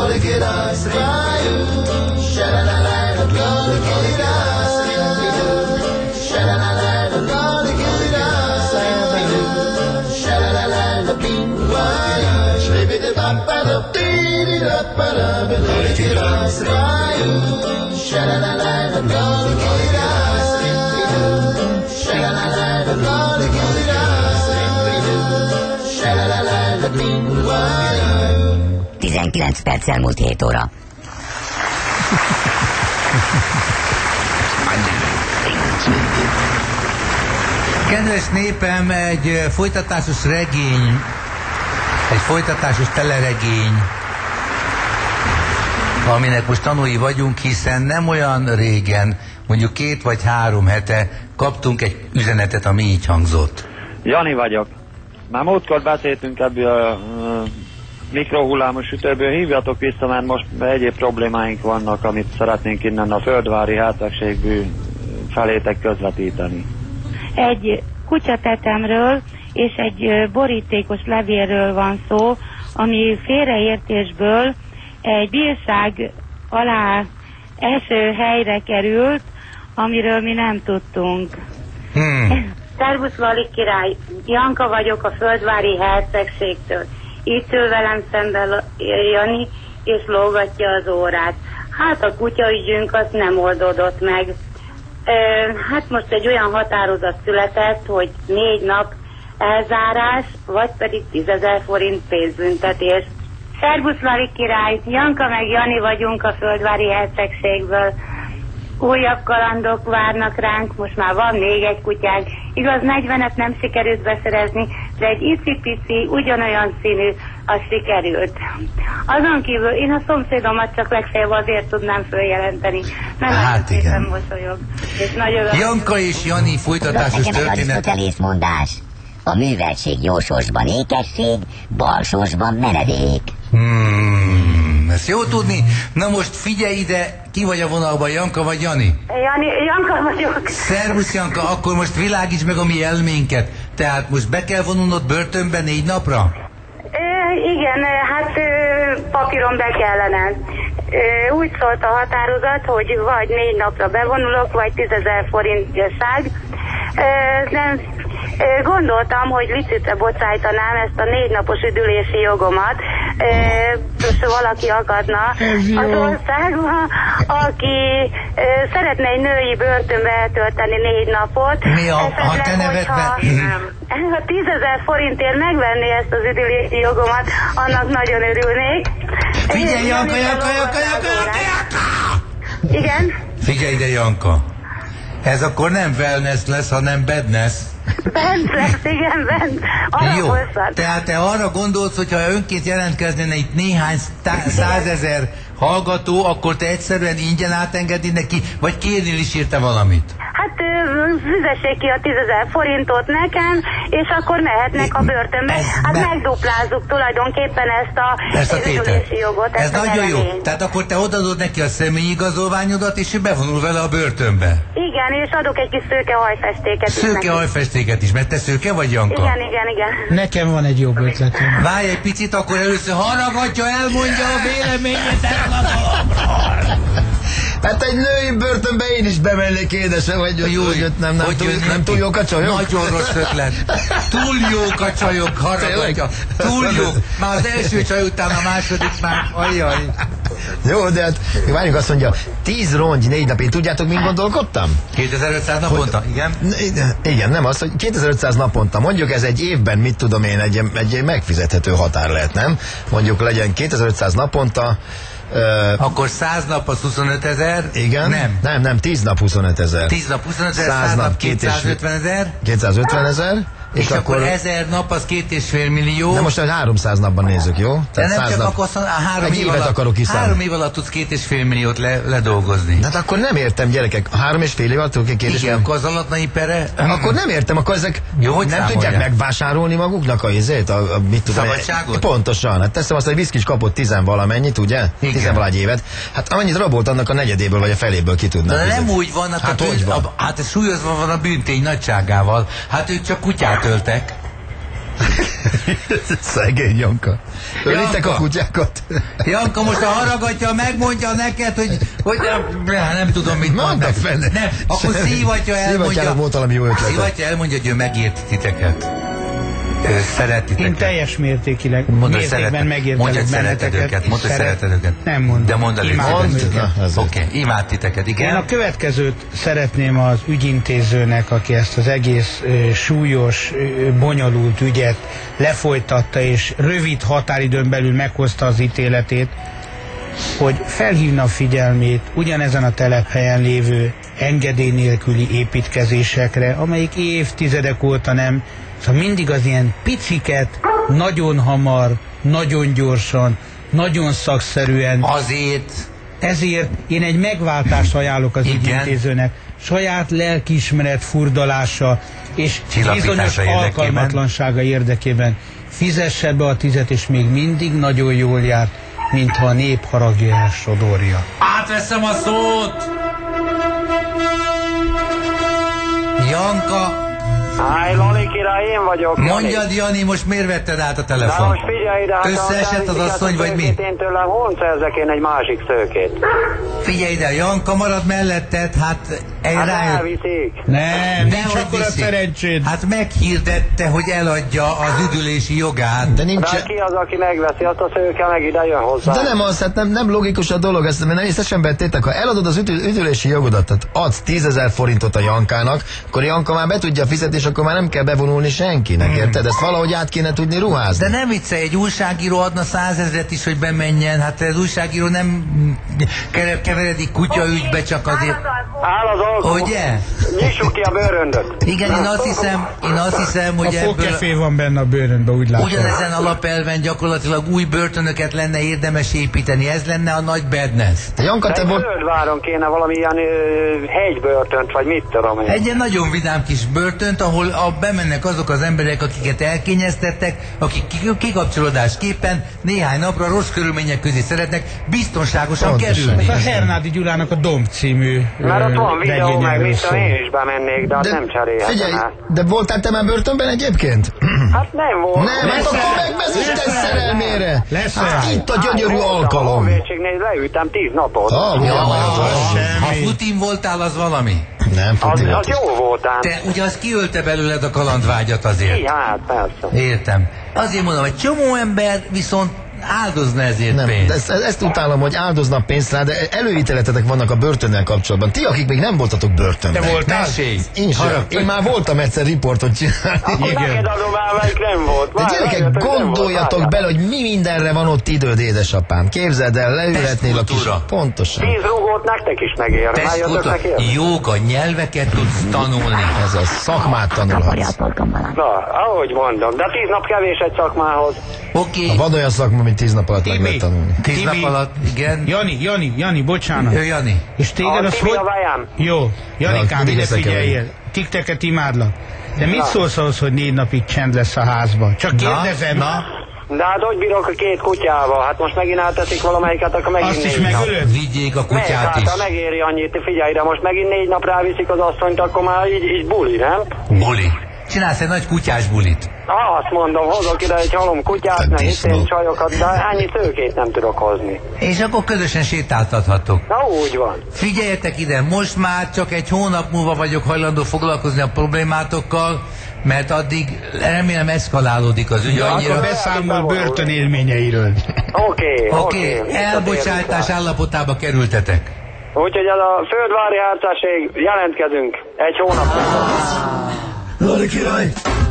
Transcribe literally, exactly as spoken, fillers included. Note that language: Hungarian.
gonna get us right. Sha-la-la-la, I'm gonna get it us. Sha-la-la-la, I'm gonna get it us. Sha-la-la-la, I'm gonna get us right. Sha-la-la-la, I'm gonna get it us. Sha-la-la-la, I'm gonna get it us. Sha-la-la-la, tizenkilenc perccel múlt hét óra. Kedves népem, egy folytatásos regény, egy folytatásos teleregény, aminek most tanúi vagyunk, hiszen nem olyan régen, mondjuk két vagy három hete kaptunk egy üzenetet, ami így hangzott. Jani vagyok. Már múltkor beszéltünk ebből a uh, mikrohullámos sütőből, hívjatok vissza, mert most egyéb problémáink vannak, amit szeretnénk innen a földvári hercegségből felétek közvetíteni. Egy kutyatetemről és egy borítékos levélről van szó, ami félreértésből egy bírság alá eső helyre került, amiről mi nem tudtunk. Hmm. Szervusz Lali király, Janka vagyok a földvári hercegségtől. Itt ül velem szemben Jani, és lógatja az órát. Hát a kutyaügyünk az nem oldódott meg. Ö, hát most egy olyan határozat született, hogy négy nap elzárás, vagy pedig tízezer forint pénzbüntetés. Szervusz Lali király, Janka meg Jani vagyunk a földvári hercegségből. Újabb kalandok várnak ránk, most már van még egy kutyánk. Igaz, negyvenet nem sikerült beszerezni, de egy icipici, ugyanolyan színű, az sikerült. Azon kívül én a szomszédomat csak legfeljebb azért tudnám följelenteni. Nem hát nagyon igen. mosolyog. És nagyon Janka és Jani folytatásos történet. Mondás. A műveltség jó sorsban ékesség, bal sorsban menedék. Hmm, ezt jó tudni. Na most figyelj ide, ki vagy a vonalban, Janka vagy Jani? Jani, Janka vagyok. Szervusz Janka, akkor most világíts meg a mi elménket. Tehát most be kell vonulnod börtönbe négy napra? Ö, igen, hát ö, papíron be kellene. Ö, úgy szólt a határozat, hogy vagy négy napra bevonulok, vagy tízezer forint ság. Nem, gondoltam, hogy licitre bocsájtanám ezt a négy napos üdülési jogomat, és valaki akadna az országban, aki szeretne egy női börtönbe eltölteni négy napot. Mi a, a te nevedben? Ha tízezer forintért megvenni ezt az üdülési jogomat, annak nagyon örülnék. Figyelj, Janka, Janka, Janka, Janka, Janka, Janka! Igen? Figyelj ide, Janka. Ez akkor nem wellness lesz, hanem badness. Bent lesz, igen, bent. Arra Jó, hozzad. tehát te arra gondolsz, hogyha önként jelentkezne itt néhány százezer hallgató, akkor te egyszerűen ingyen átengedni neki, vagy kérnél is érte valamit? Hát fizessék ki a tízezer forintot nekem, és akkor mehetnek a börtönbe. Ez hát be... megduplázzuk tulajdonképpen ezt a, ezt a tételt. jogot. Ez nagyon jó. Eredményt. Tehát akkor te odadod neki a személyigazolványodat, és ő bevonul vele a börtönbe. Igen, és adok egy kis szőke hajfestéket Szőke is hajfestéket is, mert te szőke vagy, Janka? Igen, igen, igen. Nekem van egy jobb ötletem. Várj egy picit, akkor először hallgatja, elmondja a véleményét erről a dologról. Hát egy női börtönbe én is bemennék, édesem, hogy, hogy, hogy nem, nem, hogy túl, jön, nem túl jók a csajok? Nagyon rossz ötlet. Túl jók a csajok, haragatja. Túl jók. Már az első csaj után a második már, ajjaj. Jó, de hát várjunk, azt mondja, tíz rongy négy nap, én tudjátok, mint gondolkodtam? kétezer-ötszáz naponta, igen? Igen, nem az, hogy kétezer-ötszáz naponta, mondjuk ez egy évben, mit tudom én, egy, egy megfizethető határ lehet, nem? Mondjuk legyen kétezer-ötszáz naponta, Uh, akkor száz nap az huszonöt ezer? Igen. Nem. Nem, nem, tíz nap huszonöt ezer. tíz nap huszonöt ezer, száz nap kétszázötven ezer. kétszázötven ezer. És, és akkor, akkor ezer nap az két és fél millió. De most háromszáz napban nézzük, jó? De nem csak nap, akkor három év, alatt, akarok három év alatt tudsz két és fél milliót le, ledolgozni. Hát akkor nem értem, gyerekek, három és fél év alatt tudok két és fél. Igen, akkor az alatnai pere. Akkor nem értem, akkor ezek jó, hogy nem számolják? Tudják megvásárolni maguknak a izét, a, a mit tudom. Szabadságot? Pontosan, hát teszem azt, hogy Viszkis kapott tizenvalamennyit, ugye? Tizenvalagy évet. Hát amennyit rabolt, annak a negyedéből vagy a feléből ki tudnak. De nem úgy van, hát, hát, a bűn, van? A, hát ez súlyozva van a bűntény nagyságával. Hát ők csak kutyát öltek. Szegény Janka. Ölitek a kutyákat? Janka most a haragatja, megmondja neked, hogy, hogy nem, nem tudom mit mondani. Nem, akkor Szívatya elmondja. Volt valami jó ötletet. Szívatya elmondja, hogy ő megért titeket. Ő szeret titeket. Én teljes mértékileg, mértékben megértelek Mondj, hogy szereted őket. Mondd, hogy szereted őket. Nem mondom. De mondd el őket. Oké, okay. Imád titeket, igen. Én a következőt szeretném az ügyintézőnek, aki ezt az egész uh, súlyos, uh, bonyolult ügyet lefolytatta, és rövid határidőn belül meghozta az ítéletét, hogy felhívna a figyelmét ugyanezen a telephelyen lévő engedély nélküli építkezésekre, amelyik évtizedek óta nem, szóval mindig az ilyen piciket, nagyon hamar, nagyon gyorsan, nagyon szakszerűen. Azért. Ezért én egy megváltást ajánlok az Igen. ügyintézőnek. Saját lelkiismeret furdalása és bizonyos alkalmatlansága érdekében fizesse be a tizet, és még mindig nagyon jól járt, mintha a nép haragja elsodorja. Átveszem a szót! Janka! Háj, Lali király, én vagyok. Mondjad, Jani, most miért vetted át a telefon? Na most figyelj ide, hát összeesett az asszony, vagy mi? Én tőlem hol szerzek én egy másik szőkét? Figyelj ide, Janka marad melletted, hát... Hát elviszik. Nem, nincs akkor a szerencséd. Hát meghirdette, hogy eladja az üdülési jogát. De nincs... De ki az, aki megveszi, azt a szőke meg ide jön hozzá. De nem az, hát nem, nem logikus a dolog, ezt nem észre sem vettétek. Ha eladod az üdül, üdülési jogodat, tehát adsz tízezer forintot a Jankának, akkor Janka már be tudja fizetni, és akkor már nem kell bevonulni senkinek, hmm. érted? Ezt valahogy át kéne tudni ruházni. De nem viccelj, egy újságíró adna százezret is, hogy bemenjen. Hát az újságíró nem keveredik kutyaügybe csak azért. Áll az alkalom. Ugye? Nyissuk ki a bőröndöt. Igen, én azt hiszem, én azt hiszem, hogy a ebből... A fogkefé van benne a bőröndben, úgy látom. Ugyanezen alapelven gyakorlatilag új börtönöket lenne érdemes építeni. Ez lenne a nagy badness. Janka, te volt... Földváron kéne valami ilyen ö, hegybörtönt, vagy mit tudom én. Egy ilyen nagyon vidám kis börtönt, ahol a, bemennek azok az emberek, akiket elkényeztettek, akik kikapcsolódásképpen néhány napra rossz körülmények közé szeretnek biztonságosan Pontosan. kerülni. A Hernádi Gyulának a Domb című Mert ott van videó, meg mit szól. én is bemennék, de, de nem cserélhetem. Figyelj, el. de voltál te már börtönben egyébként? Hát nem volt. Nem, hát akkor megvesz Isten szerelmére. Lesz Hát el. itt a gyönyörű Hát, alkalom. A honvédségnél leültem tíz napot. Ah, ugye, Ha Putin voltál, az valami? nem, Az, Putin. az jó voltám. Te ugye az kiölte belőled a kalandvágyat azért. Így, hát persze. Értem. Azért mondom, hogy csomó ember viszont áldozna ezért Nem, pénzt. ezt, ezt utálom, hogy áldoznak pénzt rá, de előítéletetek vannak a börtönnel kapcsolatban. Ti, akik még nem voltatok börtönben. Te voltál? Mesélj! Én sem. Harag- Én már voltam egyszer riportot csinálni. Akkor neked adom el, melyik nem volt. De Várj, gyerekek, várjatok, nem volt, gondoljatok várjál. bele, hogy mi mindenre van ott időd, édesapám. Képzeld el, leülhetnél a kis... Testkultúra. Pontosan. Tíz rugót nektek is megér. Rájöttök Testkultúra. neki? Jóga, nyelveket tudsz tanulni. Ez a szakmát tanulhatsz. Na, ahogy mondom, de tíz nap kevés egy szakmához. Oké. Van olyan szakma, amit tíz nap alatt meg Tibi. lehet tanulni. Tíz nap Tibi. alatt, igen. Jani, Jani, Jani, bocsánat. Ő Jani. És téged A az Tibi hogy... a vajám. Jó, Janikám, mindig ide összekeverjük. figyeljél. Tikteket imádlak. De mit Na. szólsz ahhoz, hogy négy napig csend lesz a házban? Csak kérdezem. Na, De hát hogy bírok a két kutyával? Hát most megint elteszik valamelyiket, akkor megint Azt is négy nap. megölöd? vigyék a Meg, kutyát hát is. ha megéri annyit, figyelj, de most megint négy nap ráviszik az asszonyt, akkor már így, így buli, nem? Buli. Csinálsz egy nagy kutyás bulit. Ah, azt mondom, hozok ide egy halom kutyát, Hát meg disznó. itt én csajokat, de ennyi szőkét nem tudok hozni. És akkor közösen sétáltathatok. Na úgy van. Figyeljetek ide, most már csak egy hónap múlva vagyok hajlandó foglalkozni a problémátokkal, mert addig remélem eszkalálódik az ügy annyira. Akkor beszámol börtön élményeiről. Oké, Oké, okay, elbocsátás állapotába kerültetek. Úgyhogy ez a földvári hárcáség, jelentkezünk egy hónap múlva. Lali király!